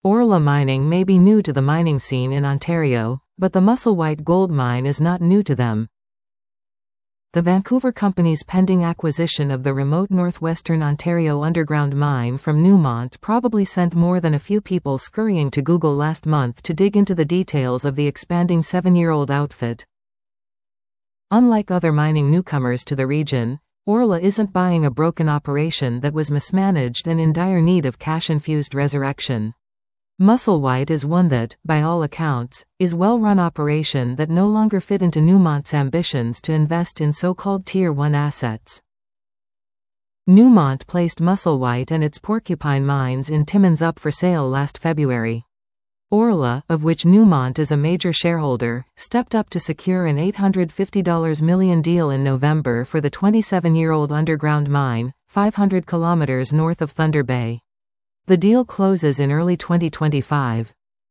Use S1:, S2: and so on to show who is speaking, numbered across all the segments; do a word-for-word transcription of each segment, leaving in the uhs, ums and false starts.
S1: Orla Mining may be new to the mining scene in Ontario, but the Musselwhite gold mine is not new to them. The Vancouver company's pending acquisition of the remote northwestern Ontario underground mine from Newmont probably sent more than a few people scurrying to Google last month to dig into the details of the expanding seven-year-old outfit. Unlike other mining newcomers to the region, Orla isn't buying a broken operation that was mismanaged and in dire need of cash-infused resurrection. Musselwhite is one that, by all accounts, is well-run operation that no longer fit into Newmont's ambitions to invest in so-called Tier one assets. Newmont placed Musselwhite and its Porcupine mines in Timmins up for sale last February. Orla, of which Newmont is a major shareholder, stepped up to secure an eight hundred fifty million dollars deal in November for the twenty-seven-year-old underground mine, five hundred kilometers north of Thunder Bay. The deal closes in early twenty twenty-five.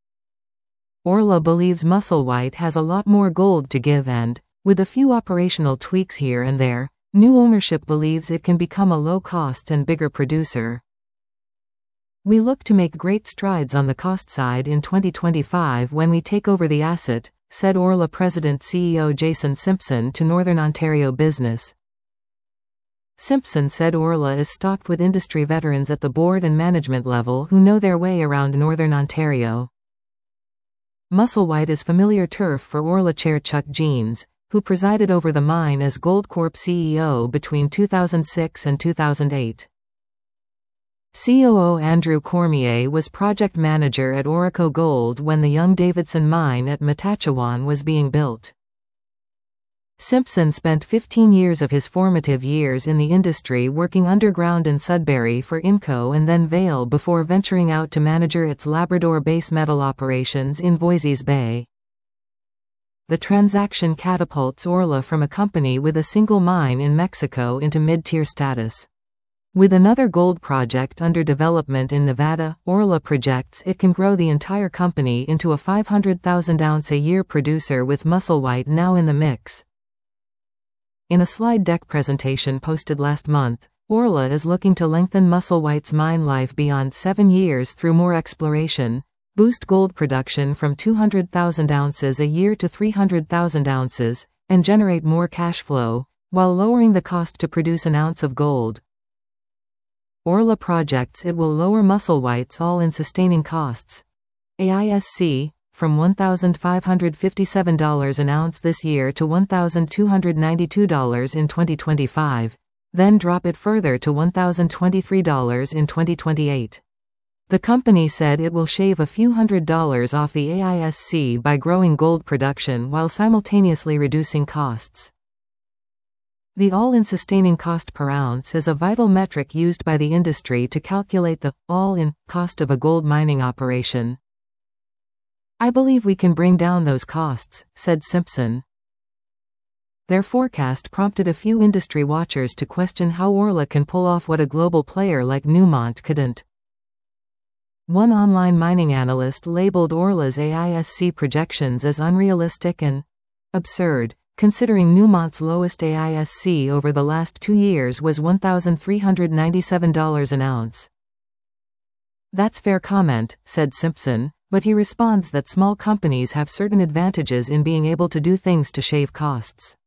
S1: Orla believes Musselwhite has a lot more gold to give and, with a few operational tweaks here and there, new ownership believes it can become a low-cost and bigger producer. We look to make great strides on the cost side in twenty twenty-five when we take over the asset, said Orla President C E O Jason Simpson to Northern Ontario Business. Simpson said Orla is stocked with industry veterans at the board and management level who know their way around Northern Ontario. Musselwhite is familiar turf for Orla Chair Chuck Jeans, who presided over the mine as Goldcorp C E O between two thousand six and two thousand eight. C O O Andrew Cormier was project manager at Orico Gold when the Young-Davidson mine at Matachewan was being built. Simpson spent fifteen years of his formative years in the industry working underground in Sudbury for Inco and then Vail before venturing out to manage its Labrador base metal operations in Voisey's Bay. The transaction catapults Orla from a company with a single mine in Mexico into mid-tier status. With another gold project under development in Nevada, Orla projects it can grow the entire company into a five hundred thousand ounce a year producer with Musselwhite now in the mix. In a slide deck presentation posted last month, Orla is looking to lengthen Musselwhite's mine life beyond seven years through more exploration, boost gold production from two hundred thousand ounces a year to three hundred thousand ounces, and generate more cash flow, while lowering the cost to produce an ounce of gold. Orla projects it will lower Musselwhite's all-in sustaining costs, A I S C, from one thousand five hundred fifty-seven dollars an ounce this year to one thousand two hundred ninety-two dollars in twenty twenty-five, then drop it further to one thousand twenty-three dollars in twenty twenty-eight. The company said it will shave a few hundred dollars off the A I S C by growing gold production while simultaneously reducing costs. The all-in sustaining cost per ounce is a vital metric used by the industry to calculate the all-in cost of a gold mining operation. I believe we can bring down those costs, said Simpson. Their forecast prompted a few industry watchers to question how Orla can pull off what a global player like Newmont couldn't. One online mining analyst labeled Orla's A I S C projections as unrealistic and absurd, considering Newmont's lowest A I S C over the last two years was one thousand three hundred ninety-seven dollars an ounce. That's fair comment, said Simpson, but he responds that small companies have certain advantages in being able to do things to shave costs.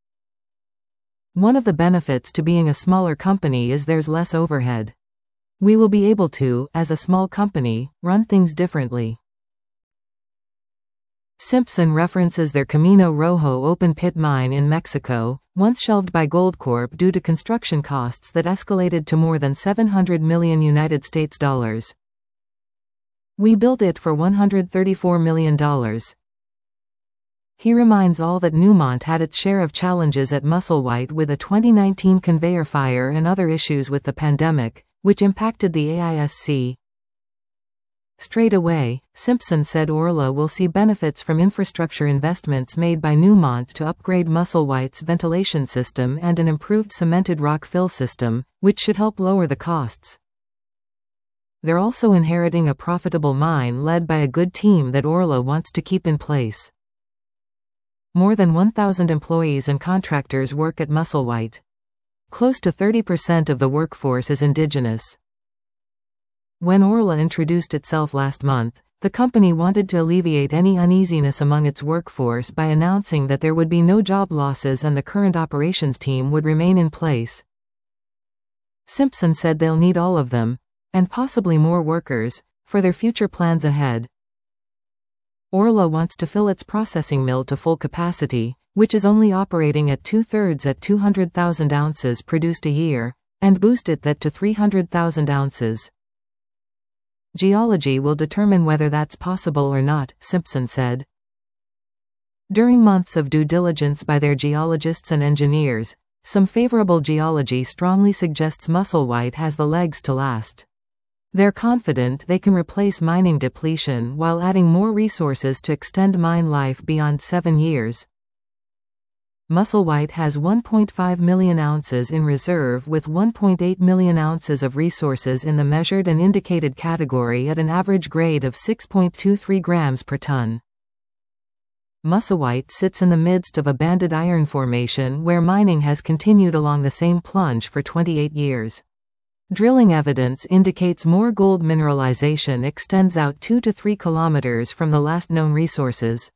S1: One of the benefits to being a smaller company is there's less overhead. We will be able to, as a small company, run things differently. Simpson references their Camino Rojo open-pit mine in Mexico, once shelved by Goldcorp due to construction costs that escalated to more than seven hundred million United States dollars. We built it for one hundred thirty-four million dollars. He reminds all that Newmont had its share of challenges at Musselwhite with a twenty nineteen conveyor fire and other issues with the pandemic, which impacted the A I S C. Straight away, Simpson said Orla will see benefits from infrastructure investments made by Newmont to upgrade Musselwhite's ventilation system and an improved cemented rock fill system, which should help lower the costs. They're also inheriting a profitable mine led by a good team that Orla wants to keep in place. More than one thousand employees and contractors work at Musselwhite. Close to thirty percent of the workforce is indigenous. When Orla introduced itself last month, The company wanted to alleviate any uneasiness among its workforce by announcing that there would be no job losses and the current operations team would remain in place. Simpson said they'll need all of them, and possibly more workers, for their future plans ahead. Orla wants to fill its processing mill to full capacity, which is only operating at two-thirds at two hundred thousand ounces produced a year, and boost it that to three hundred thousand ounces. Geology will determine whether that's possible or not, Simpson said. During months of due diligence by their geologists and engineers, some favorable geology strongly suggests Musselwhite has the legs to last. They're confident they can replace mining depletion while adding more resources to extend mine life beyond seven years. Musselwhite has one point five million ounces in reserve with one point eight million ounces of resources in the measured and indicated category at an average grade of six point two three grams per ton. Musselwhite sits in the midst of a banded iron formation where mining has continued along the same plunge for twenty-eight years. Drilling evidence indicates more gold mineralization extends out two to three kilometers from the last known resources.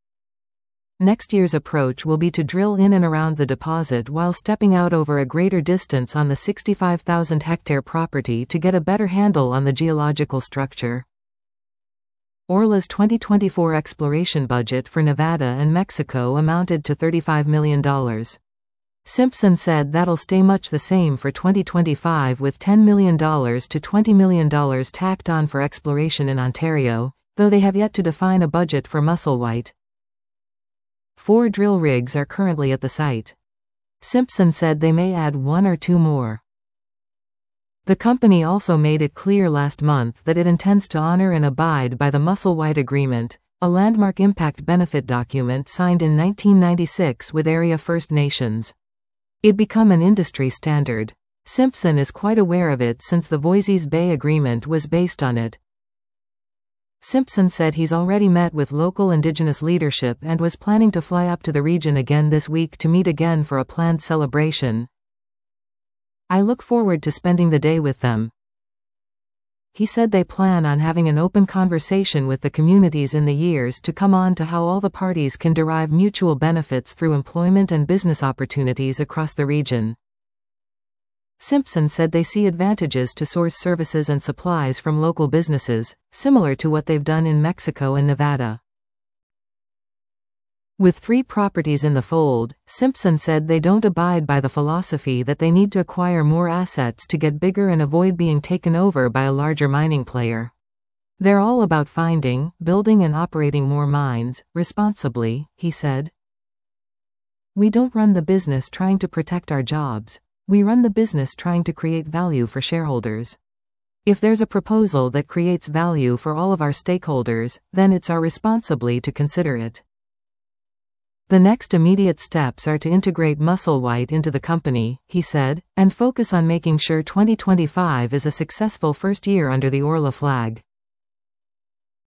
S1: Next year's approach will be to drill in and around the deposit while stepping out over a greater distance on the sixty-five thousand hectare property to get a better handle on the geological structure. Orla's twenty twenty-four exploration budget for Nevada and Mexico amounted to thirty-five million dollars. Simpson said that'll stay much the same for twenty twenty-five with ten million dollars to twenty million dollars tacked on for exploration in Ontario, though they have yet to define a budget for Musselwhite. Four drill rigs are currently at the site. Simpson said they may add one or two more. The company also made it clear last month that it intends to honor and abide by the Musselwhite Agreement, a landmark impact benefit document signed in nineteen ninety-six with area First Nations. It'd become an industry standard. Simpson is quite aware of it since the Voisey's Bay Agreement was based on it. Simpson said he's already met with local Indigenous leadership and was planning to fly up to the region again this week to meet again for a planned celebration. I look forward to spending the day with them. He said they plan on having an open conversation with the communities in the years to come on to how all the parties can derive mutual benefits through employment and business opportunities across the region. Simpson said they see advantages to source services and supplies from local businesses, similar to what they've done in Mexico and Nevada. With three properties in the fold, Simpson said they don't abide by the philosophy that they need to acquire more assets to get bigger and avoid being taken over by a larger mining player. They're all about finding, building and operating more mines, responsibly, he said. We don't run the business trying to protect our jobs. We run the business trying to create value for shareholders. If there's a proposal that creates value for all of our stakeholders, then it's our responsibility to consider it. The next immediate steps are to integrate Musselwhite into the company, he said, and focus on making sure twenty twenty-five is a successful first year under the Orla flag.